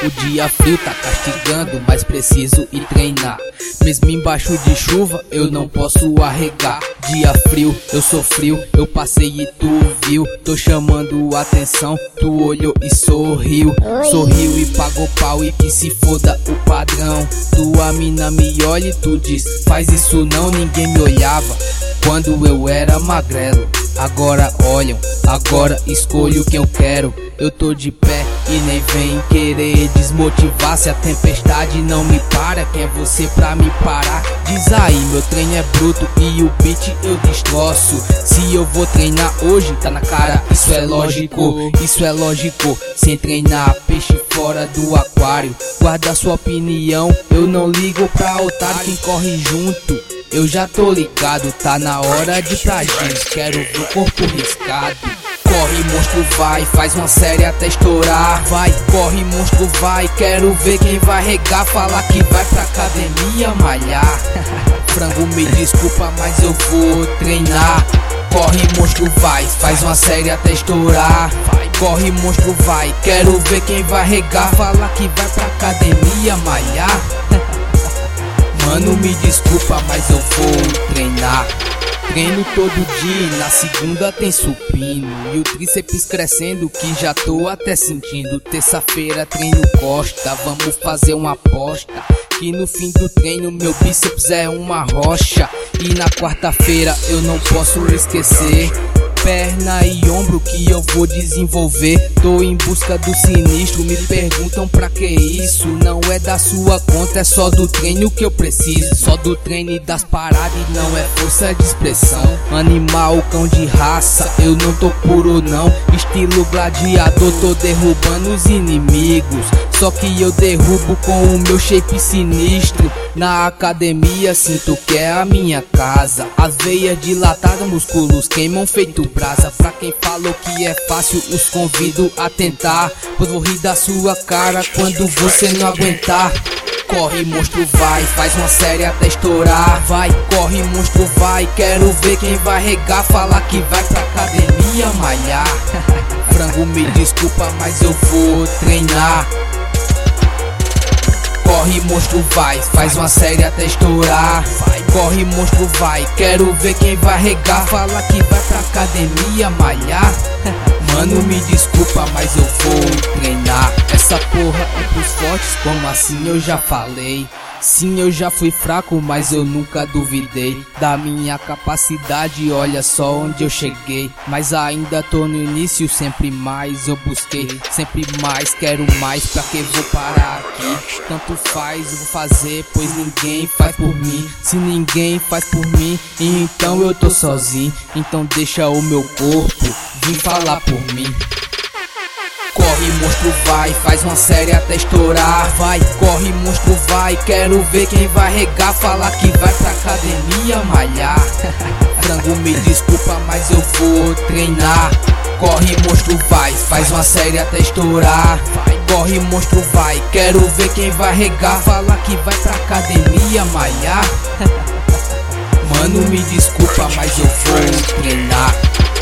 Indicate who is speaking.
Speaker 1: O dia frio tá castigando, mas preciso ir treinar. Mesmo embaixo de chuva, eu não posso arregar. Dia frio, eu sou frio, eu passei e tu viu. Tô chamando atenção, tu olhou e sorriu. Sorriu e pagou pau e que se foda o padrão. Tua mina me olha e tu diz, faz isso não, ninguém me olhava quando eu era magrelo. Agora olham, agora escolho quem eu quero. Eu tô de pé e nem vem querer desmotivar. Se a tempestade não me para, quem é você pra me parar? Diz aí, meu treino é bruto e o beat eu destroço. Se eu vou treinar hoje, tá na cara, isso é lógico. Isso é lógico, sem treinar, peixe fora do aquário. Guarda sua opinião, eu não ligo pra otário. Quem corre junto, eu já tô ligado, tá na hora de pra gente. Quero ver o corpo riscado. Corre monstro vai, faz uma série até estourar. Vai, corre monstro vai, quero ver quem vai regar. Falar que vai pra academia malhar. Frango me desculpa, mas eu vou treinar. Corre monstro vai, faz uma série até estourar. Vai, corre monstro vai, quero ver quem vai regar. Falar que vai pra academia malhar. Mano, me desculpa, mas eu vou treinar. Treino todo dia e na segunda tem supino. E o tríceps crescendo que já tô até sentindo. Terça-feira treino costa, vamos fazer uma aposta. Que no fim do treino meu bíceps é uma rocha. E na quarta-feira eu não posso esquecer perna e ombro que eu vou desenvolver. Tô em busca do sinistro, me perguntam pra que isso. Não é da sua conta, é só do treino que eu preciso. Só do treino e das paradas e não é força de expressão. Animal, cão de raça, eu não tô puro não. Estilo gladiador, tô derrubando os inimigos. Só que eu derrubo com o meu shape sinistro. Na academia sinto que é a minha casa. As veias dilatadas, músculos queimam feito brasa. Pra quem falou que é fácil, os convido a tentar, pois vou rir da sua cara quando você não aguentar. Corre monstro vai, faz uma série até estourar. Vai, corre monstro vai, quero ver quem vai regar. Falar que vai pra academia malhar. Frango me desculpa, mas eu vou treinar. Corre monstro vai, faz uma série até estourar. Vai, corre monstro vai, quero ver quem vai regar. Fala que vai pra academia malhar. Mano, me desculpa, mas eu vou treinar. Essa porra é pros fortes, como assim eu já falei. Sim, eu já fui fraco, mas eu nunca duvidei da minha capacidade, olha só onde eu cheguei. Mas ainda tô no início, sempre mais eu busquei. Sempre mais, quero mais, pra que vou parar aqui? Tanto faz, eu vou fazer, pois ninguém faz por mim. Se ninguém faz por mim, então eu tô sozinho. Então deixa o meu corpo vir falar por mim. Corre monstro vai, faz uma série até estourar. Vai, corre monstro vai, quero ver quem vai regar. Falar que vai pra academia malhar. Frango me desculpa, mas eu vou treinar. Corre monstro vai, faz uma série até estourar. Vai, corre monstro vai, quero ver quem vai regar. Falar que vai pra academia malhar. Mano, me desculpa, mas eu vou treinar.